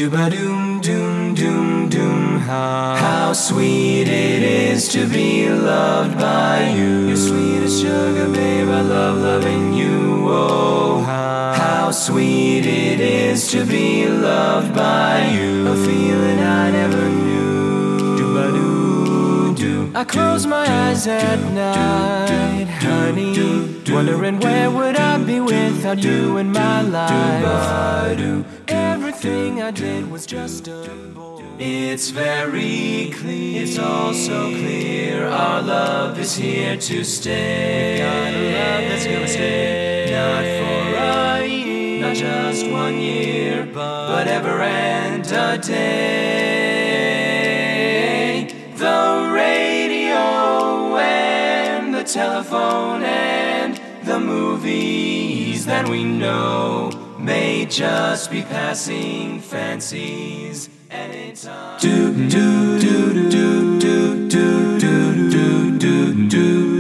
Dooba-doom, doom, doom, doom. How sweet it is to be loved by you. You're sweet as sugar, babe, I love loving you. Oh, how sweet it is to be loved by you. A feeling I never knew. Dooba-doo, doo. I close my eyes at night, honey, wondering where would I be without you in my life. Everything I did was just a bore. It's very clear, it's all so clear. Our love is here to stay. We've got a love that's gonna stay. Not for a year, not just 1 year, but ever and a day. The radio and the telephone and the movies that we know may just be passing fancies anytime. Do do do do do do do do do do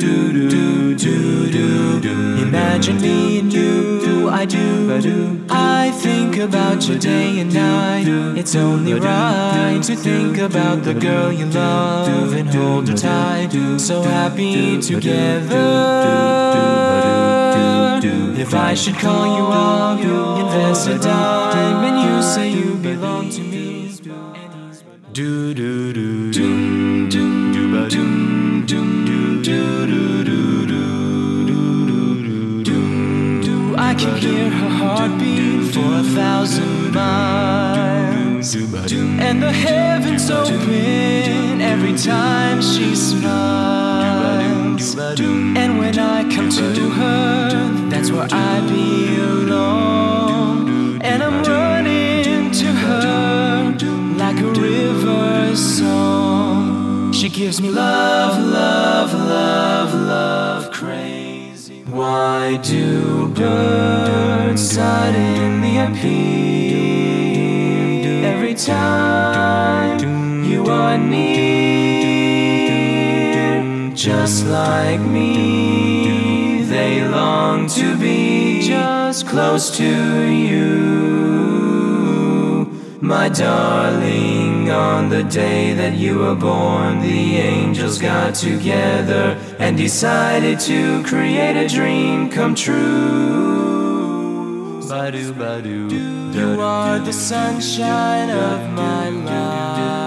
do do. Imagine me and you, I do. I think about you day and night. It's only right to think about the girl you love and hold her tight. So happy together. If I should call you up, invest a dime, and you say you belong to me. Do do do doom doom dooba doom doom doom do do do do do. I can hear her heartbeat for 1,000 miles, and the heavens open every time she smiles. And when I come to her, that's where I belong. And I'm running to her like a river song. She gives me love, love, love, love, crazy. Why do birds suddenly appear every time you are near? Just like me, they long to be just close to you, my darling. On the day that you were born, the angels got together and decided to create a dream come true. Ba-doo, ba-doo. You are the sunshine of my life.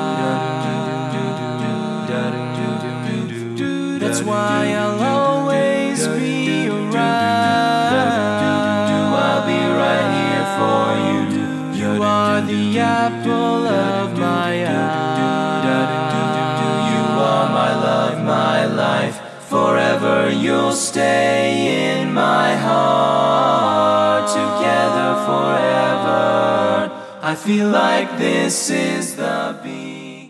That's why I'll always be around. I'll be right here for you. You are the apple of my eye. You are my love, my life. Forever you'll stay in my heart. Together forever. I feel like this is the beginning.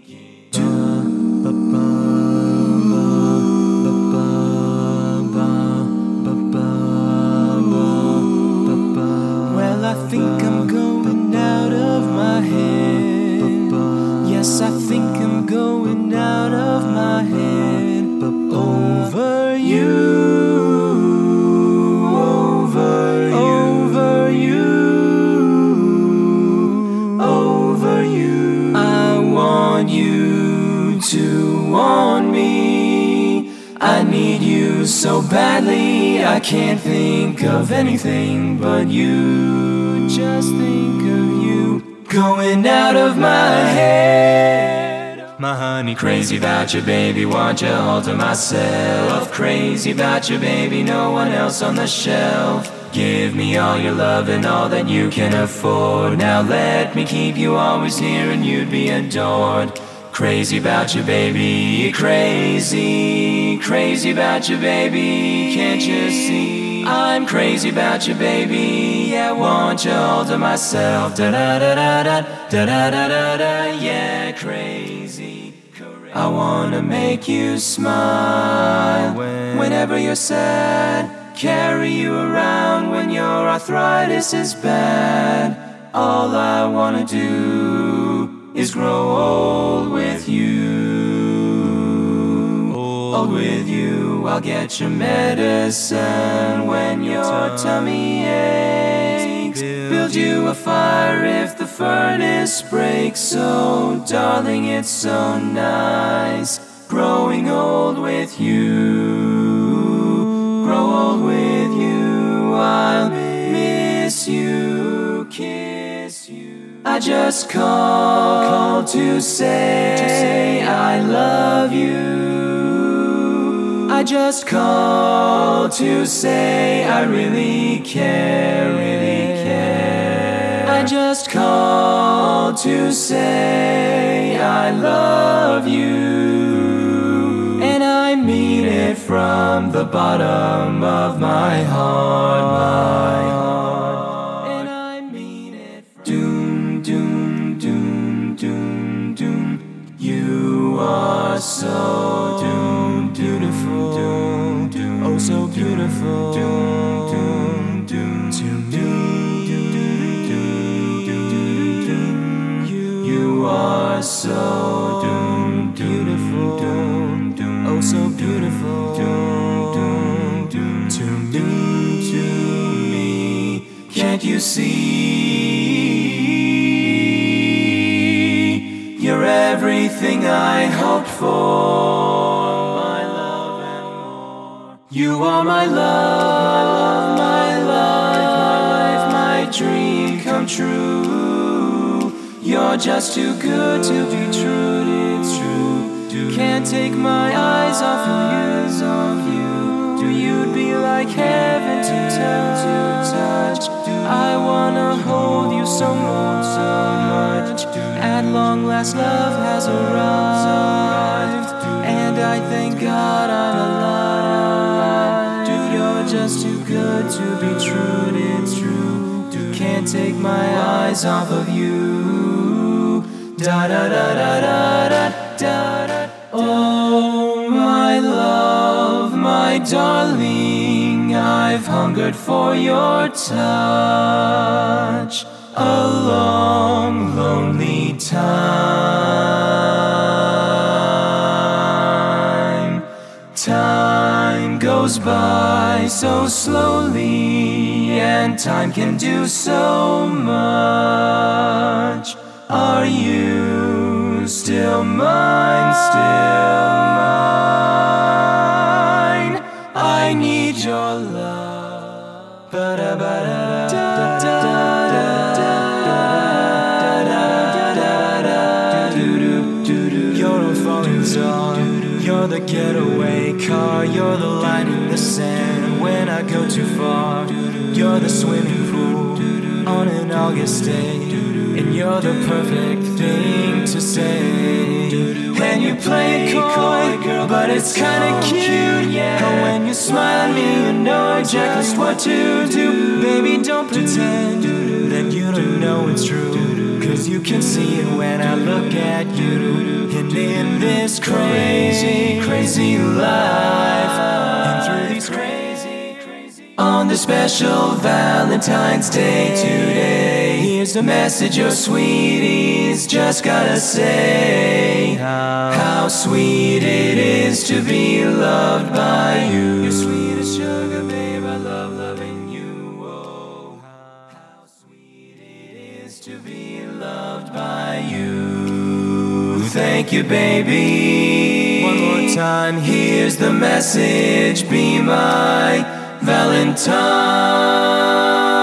I think I'm going out of my head. Yes, I think I'm going out of my head. Over you, over you, over you, over you. I want you to want me. I need you so badly. I can't think of anything but you. Just think of you going out of my head. My honey, crazy about you, baby, want you all to myself. Crazy about you, baby, no one else on the shelf. Give me all your love and all that you can afford. Now let me keep you always near and you'd be adored. Crazy about you, baby, crazy. Crazy about you, baby, can't you see? I'm crazy about you, baby. Yeah, want you all to myself. Da da da da da da da da da da. Yeah, crazy. I wanna make you smile whenever you're sad. Carry you around when your arthritis is bad. All I wanna do is grow old with you. Old with you. I'll get your medicine when your tummy aches. Build you a fire if the furnace breaks. So darling, it's so nice growing old with you. Grow old with you. I'll miss you, kiss you. I just called to say I love you. I just called to say I really care, really care. I just called to say I love you, and I mean it from the bottom of my heart, my heart. And I mean it from doom, doom, doom, doom, doom. You are so doom, beautiful, doom, doom, oh so beautiful, doom, doom, doom, to me. You are so doom, beautiful, doom, doom, oh so beautiful, doom, doom, doom, to me. Can't you see? You're everything I hoped for, my love and more. You are my love, my life, my dream come true. You're just too good to be true, it's true. Can't take my eyes off you. You'd be like heaven to touch. I wanna hold you so much. At long last, love has arrived, and I thank God I'm alive. You're just too good to be true, it's true. Can't take my eyes off of you. Da da da da da da da da. Oh, my love, my darling, I've hungered for your touch a long, lonely time. Time goes by so slowly, and time can do so much. Are you still mine, still mine? I need your love. You're a falling star, you're the getaway car, you're the line in the sand when I go too far. You're the swimming pool on an August day, and you're the perfect thing to say. And you play it coy, girl, but it's kinda cute, yeah. And when you smile at me, you know exactly what to do. Baby, don't pretend that you don't know it's true, 'cause you can see it when I look at you. And in this crazy, crazy life, and through these crazy, on this special Valentine's Day today, here's the message your sweeties just gotta say. How sweet it is to be loved by you. You're sweet as sugar, babe, I love loving you. Oh, how sweet it is to be loved by you. Thank you, baby. One more time, here's the message. Be my Valentine.